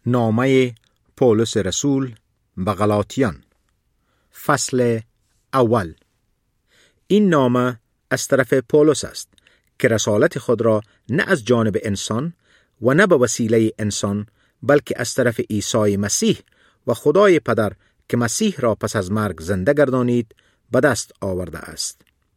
نامه پولس رسول به غلاطیان، فصل اول. این نامه از طرف پولس است که رسالت خود را نه از جانب انسان و نه به وسیله انسان، بلکه از طرف عیسی مسیح و خدای پدر که مسیح را پس از مرگ زنده گردانید به دست آورده است.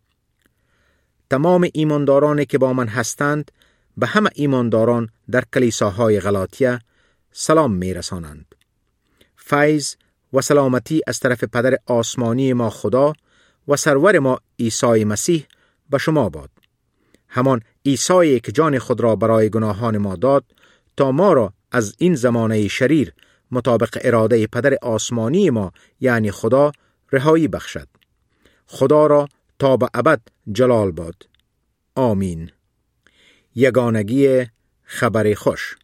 تمام ایماندارانی که با من هستند به همه ایمانداران در کلیساهای غلاطیه سلام می رسانند. فیض و سلامتی از طرف پدر آسمانی ما خدا و سرور ما عیسی مسیح به شما باد. همان عیسی که جان خود را برای گناهان ما داد تا ما را از این زمانه شریر مطابق اراده پدر آسمانی ما یعنی خدا رهایی بخشد. خدا را تا به ابد جلال باد. آمین. یگانگی خبر خوش.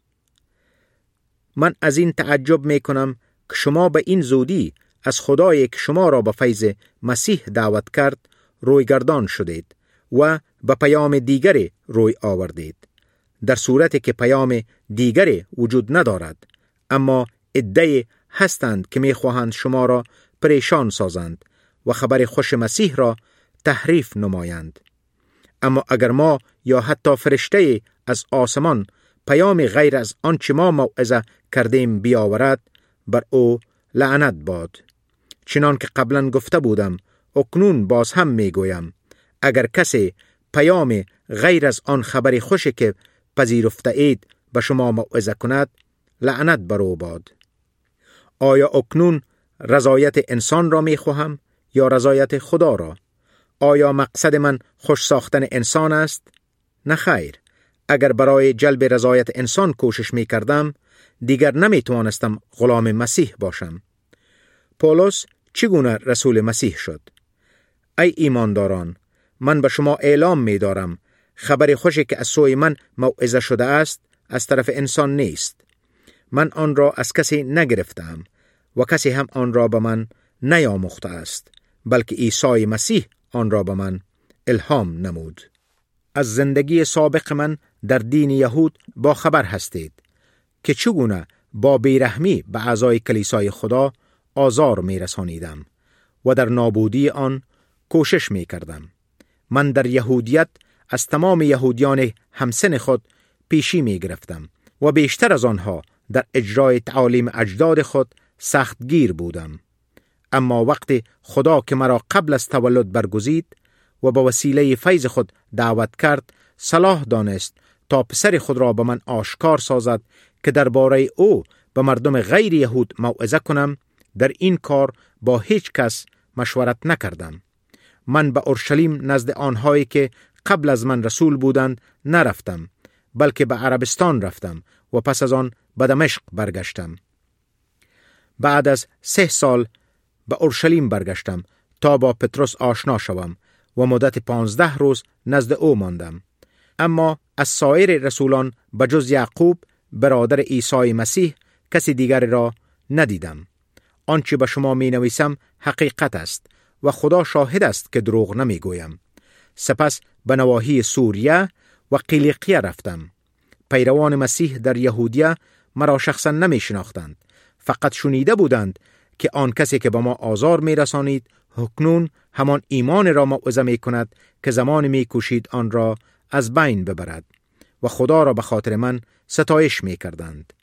من از این تعجب می کنم که شما به این زودی از خدایی که شما را به فیض مسیح دعوت کرد رویگردان شدید و به پیام دیگری روی آوردید، در صورتی که پیام دیگری وجود ندارد، اما عده‌ای هستند که می خواهند شما را پریشان سازند و خبر خوش مسیح را تحریف نمایند. اما اگر ما یا حتی فرشته از آسمان پیام غیر از آنچه ما موعظه کردیم بیاورد، بر او لعنت باد. چنان که قبلا گفته بودم اکنون باز هم می گویم، اگر کسی پیام غیر از آن خبر خوشی که پذیرفته اید به شما موعظه کند، لعنت بر او باد. آیا اکنون رضایت انسان را می خواهم یا رضایت خدا را؟ آیا مقصد من خوش ساختن انسان است؟ نه خیر. اگر برای جلب رضایت انسان کوشش می کردم، دیگر نمی توانستم غلام مسیح باشم. پولس چگونه رسول مسیح شد؟ ای ایمانداران، من به شما اعلام می دارم خبر خوشی که از سوی من موعظه شده است از طرف انسان نیست. من آن را از کسی نگرفتم و کسی هم آن را به من نیاموخته است، بلکه عیسی مسیح آن را به من الهام نمود. از زندگی سابق من در دین یهود با خبر هستید که چگونه با بیرحمی به اعضای کلیسای خدا آزار می رسانیدم و در نابودی آن کوشش می کردم. من در یهودیت از تمام یهودیان همسن خود پیشی می گرفتم و بیشتر از آنها در اجرای تعالیم اجداد خود سخت گیر بودم. اما وقتی خدا که مرا قبل از تولد برگزید و با وسیله فیض خود دعوت کرد، صلاح دانست تا پسر خود را به من آشکار سازد که درباره او به مردم غیر یهود موعظه کنم، در این کار با هیچ کس مشورت نکردم. من به اورشلیم نزد آنهایی که قبل از من رسول بودند نرفتم، بلکه به عربستان رفتم و پس از آن به دمشق برگشتم. بعد از 3 سال به اورشلیم برگشتم تا با پطرس آشنا شوم و مدت 15 روز نزد او ماندم. اما از سایر رسولان بجز یعقوب برادر عیسی مسیح کسی دیگر را ندیدم. آنچه به شما می نویسم حقیقت است و خدا شاهد است که دروغ نمی گویم. سپس به نواحی سوریه و قیلیقیه رفتم. پیروان مسیح در یهودیه مرا شخصا نمی شناختند، فقط شنیده بودند که آن کسی که به ما آزار می رسانید اکنون همان ایمان را موعظه می کند که زمان می کوشید آن را از بین ببرد و خدا را به خاطر من ستایش می کردند.